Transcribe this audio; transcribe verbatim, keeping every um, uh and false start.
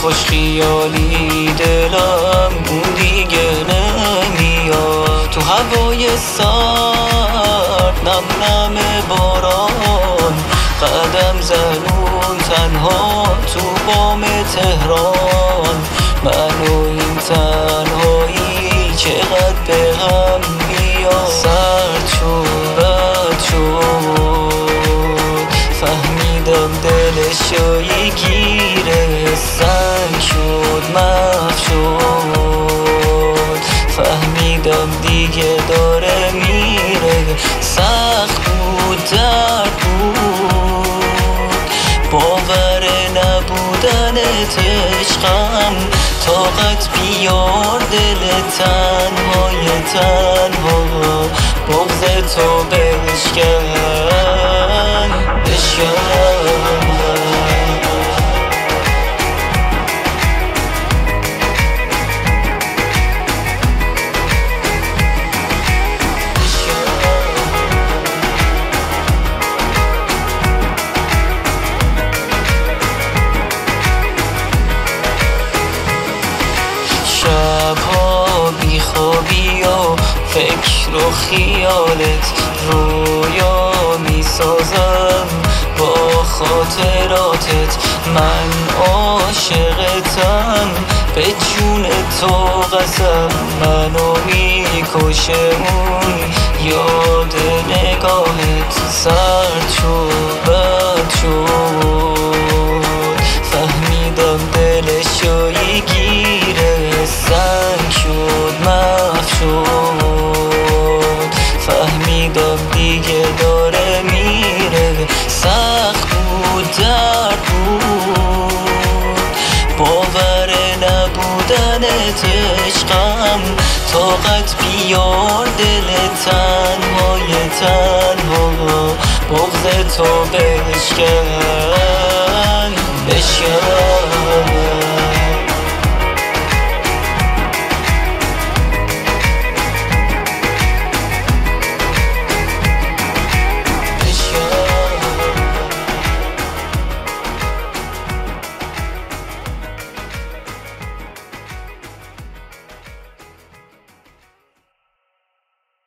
خوش خیالی دلم اون دیگه نمیاد. تو هوای سرد نم نم باران قدم زنون تنها تو بام تهران. من و این تنهایی چقدر به هم میاد. سرد شد رد شد فهمیدم دلشو یه گیره سنگ شد محو شد. فهمیدم دیگه داره میره. سخت بود درد بود باور نبودنت عشقم. طاقت بیار دل تنهای تنها بغض تو بشکن بشکن. شبها بیخوابی و فکر و خیالت رویا میسازم با خاطراتت. من عاشقتم به جون تو قسم. منو میکشه اون یاد نگاهت. سرد شد رد شد فهمیدم دلشو یه گیره سنگ شد محو شد. فهمیدم دیگه داره میره. سخت بود درد بود باور نبودنت عشقم. طاقت بیار دل تنهای تنها بغض تو بشکن